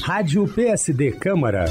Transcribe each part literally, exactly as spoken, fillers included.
Rádio P S D Câmara.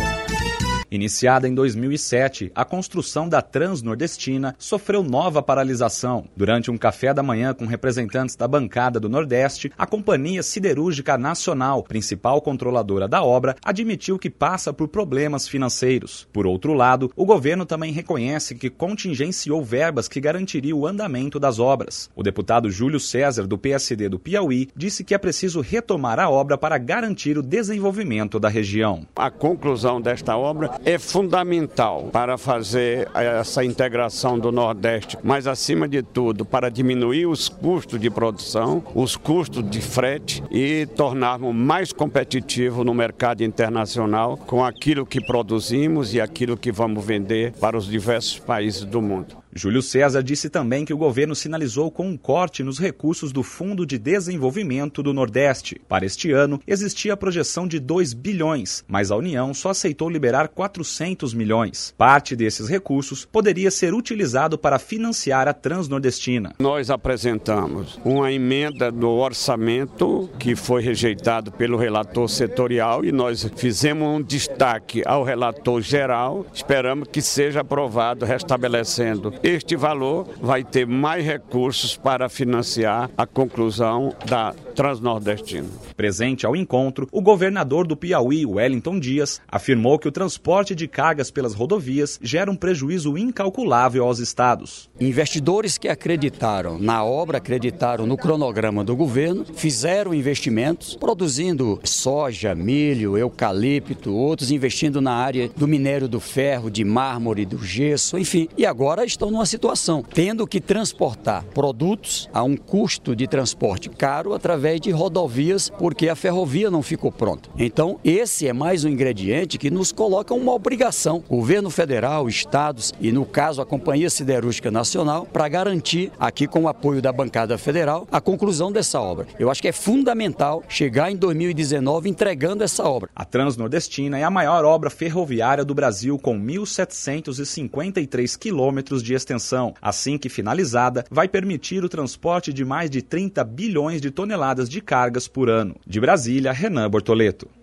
Iniciada em dois mil e sete, a construção da Transnordestina sofreu nova paralisação. Durante um café da manhã com representantes da bancada do Nordeste, a Companhia Siderúrgica Nacional, principal controladora da obra, admitiu que passa por problemas financeiros. Por outro lado, o governo também reconhece que contingenciou verbas que garantiriam o andamento das obras. O deputado Júlio César, do P S D do Piauí, disse que é preciso retomar a obra para garantir o desenvolvimento da região. A conclusão desta obra é fundamental para fazer essa integração do Nordeste, mas acima de tudo para diminuir os custos de produção, os custos de frete e tornarmos mais competitivos no mercado internacional com aquilo que produzimos e aquilo que vamos vender para os diversos países do mundo. Júlio César disse também que o governo sinalizou com um corte nos recursos do Fundo de Desenvolvimento do Nordeste. Para este ano, existia a projeção de dois bilhões, mas a União só aceitou liberar quatrocentos milhões. Parte desses recursos poderia ser utilizado para financiar a Transnordestina. Nós apresentamos uma emenda do orçamento que foi rejeitado pelo relator setorial e nós fizemos um destaque ao relator geral. Esperamos que seja aprovado, restabelecendo este valor, vai ter mais recursos para financiar a conclusão da Transnordestina. Presente ao encontro, o governador do Piauí, Wellington Dias, afirmou que o transporte de cargas pelas rodovias gera um prejuízo incalculável aos estados. Investidores que acreditaram na obra, acreditaram no cronograma do governo, fizeram investimentos, produzindo soja, milho, eucalipto, outros investindo na área do minério do ferro, de mármore, do gesso, enfim, e agora estão numa situação, tendo que transportar produtos a um custo de transporte caro através de rodovias, porque a ferrovia não ficou pronta. Então, esse é mais um ingrediente que nos coloca uma obrigação, governo federal, estados e, no caso, a Companhia Siderúrgica Nacional, para garantir, aqui com o apoio da bancada federal, a conclusão dessa obra. Eu acho que é fundamental chegar em dois mil e dezenove entregando essa obra. A Transnordestina é a maior obra ferroviária do Brasil, com mil setecentos e cinquenta e três quilômetros de extensão. Assim que finalizada, vai permitir o transporte de mais de trinta bilhões de toneladas de cargas por ano. De Brasília, Renan Bortoleto.